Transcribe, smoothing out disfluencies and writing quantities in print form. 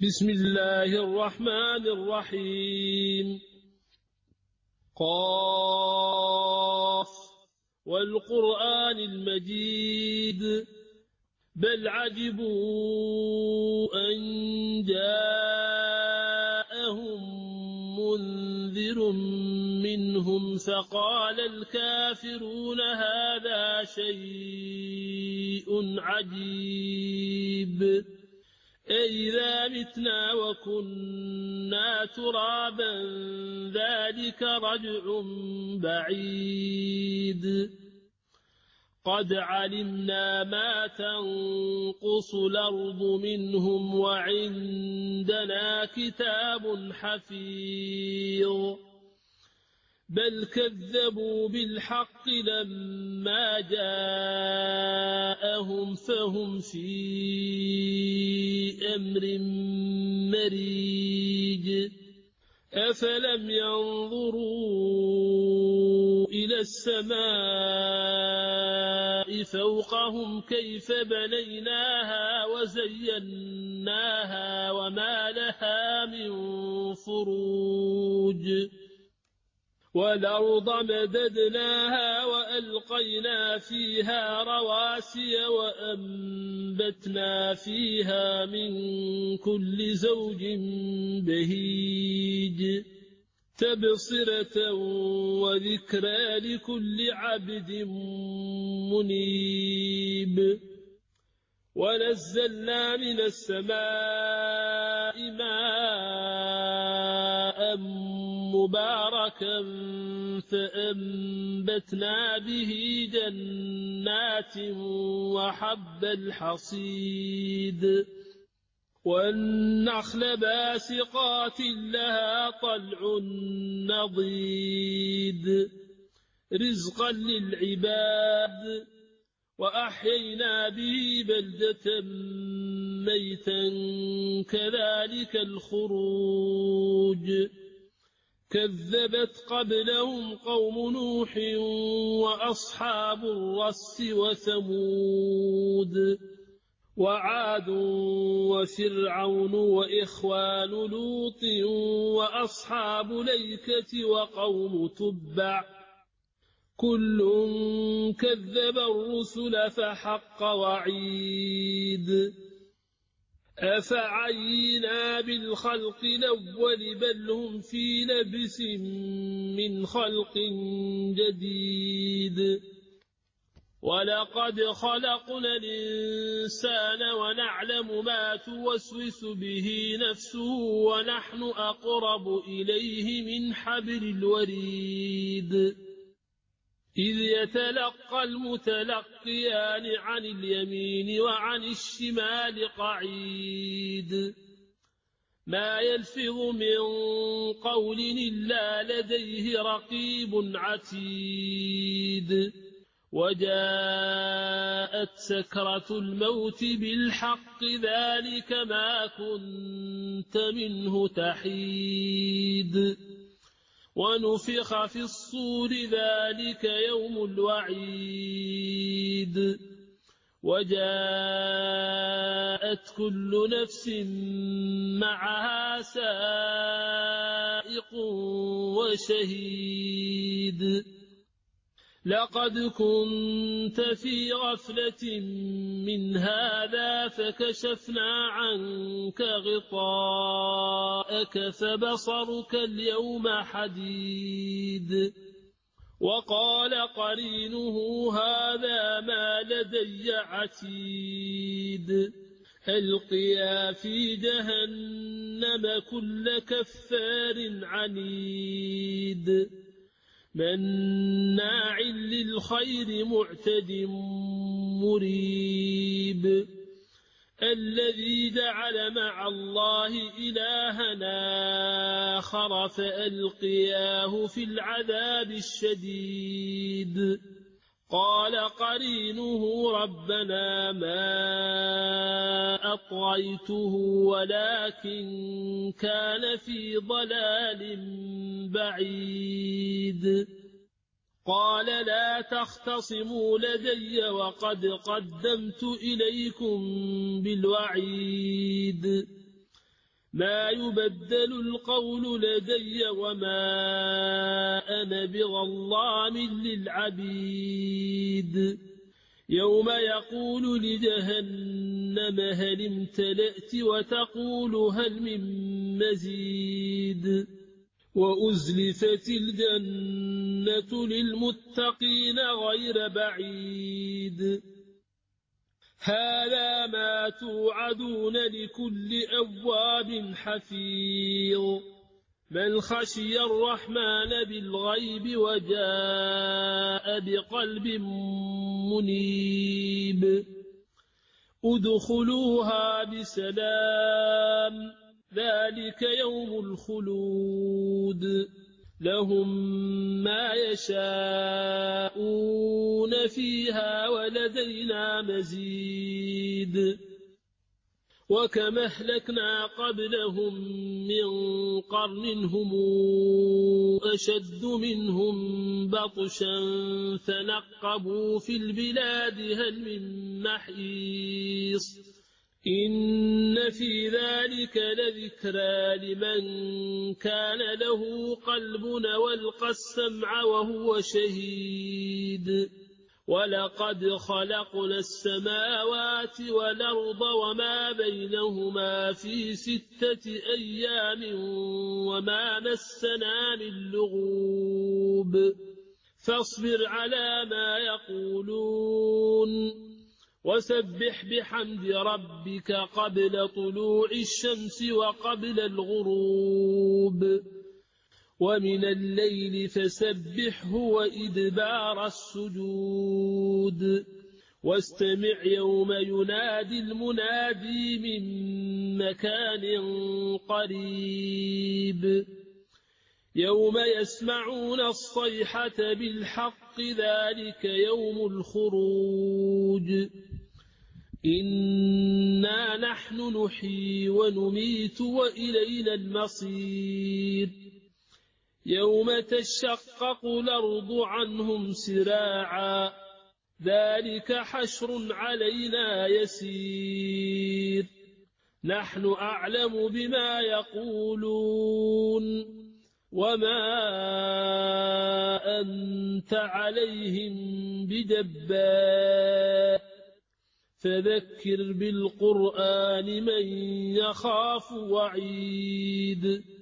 بسم الله الرحمن الرحيم. قاف والقرآن المجيد بل عجبوا أن جاءهم منذر منهم فقال الكافرون هذا شيء عجيب أإذا متنا وكنا ترابا ذلك رجع بعيد قد علمنا ما تنقص الأرض منهم وعندنا كتاب حفيظ بل كذبوا بالحق لما جاءهم فهم في أمر مريج أفلم ينظروا إلى السماء فوقهم كيف بنيناها وزيناها وما لها من فروج والأرض مددناها وألقينا فيها رواسي وأنبتنا فيها من كل زوج بهيج تبصرة وذكرى لكل عبد منيب ونزلنا من السماء ماء مباركا فأنبتنا به جنات وحب الحصيد والنخل باسقات لها طلع نضيد رزقا للعباد وأحيينا به بلدة ميتا كذلك الخروج كذبت قبلهم قوم نوح وأصحاب الرس وثمود وعاد وفرعون وإخوان لوط وأصحاب الأيكة وقوم تبع كل كذب الرسل فحق وعيد أفعينا بالخلق الأول بل هم في لبس من خلق جديد ولقد خلقنا الإنسان ونعلم ما توسوس به نفسه ونحن أقرب إليه من حبل الوريد إذ يتلقى المتلقيان عن اليمين وعن الشمال قعيد ما يلفظ من قول إلا لديه رقيب عتيد وجاءت سكرة الموت بالحق ذلك ما كنت منه تحيد ونفخ في الصور ذلك يوم الوعيد وجاءت كل نفس معها سائق وشهيد لقد كنت في غفلة من هذا فكشفنا عنك غطاءك فبصرك اليوم حديد وقال قرينه هذا ما لدي عتيد ألقيا في جهنم كل كفار عنيد مناع للخير معتد مريب الذي جعل مع الله إلهنا آخر فألقياه في العذاب الشديد قال قرينه ربنا ما أطغيته ولكن كان في ضلال بعيد قال لا تختصموا لدي وقد قدمت إليكم بالوعيد ما يبدل القول لدي وما أنا بظلام للعبيد يوم يقول لجهنم هل امتلأت وتقول هل من مزيد وأزلفت الجنة للمتقين غير بعيد هذا ما توعدون لكل أواب حفيظ من خشي الرحمن بالغيب وجاء بقلب منيب ادخلوها بسلام ذلك يوم الخلود لهم ما يشاءون فيها ولدينا مزيد وكم أهلكنا قبلهم من قرن هم أشد منهم بطشا فنقبوا في البلاد هل من محيص إن في ذلك لذكرى لمن كان له قلب والقى السمع وهو شهيد ولقد خلقنا السماوات والأرض وما بينهما في 6 أيام وما مسنا من لغوب فاصبر على ما يقولون وسبح بحمد ربك قبل طلوع الشمس وقبل الغروب ومن الليل فسبحه وإدبار السجود واستمع يوم ينادي المنادي من مكان قريب يوم يسمعون الصيحة بالحق ذلك يوم الخروج إنا نحن نحيي ونميت وإلينا المصير يوم تشقق الأرض عنهم سراعا ذلك حشر علينا يسير نحن أعلم بما يقولون وما أنت عليهم بجبار فذكر بالقرآن من يخاف وعيد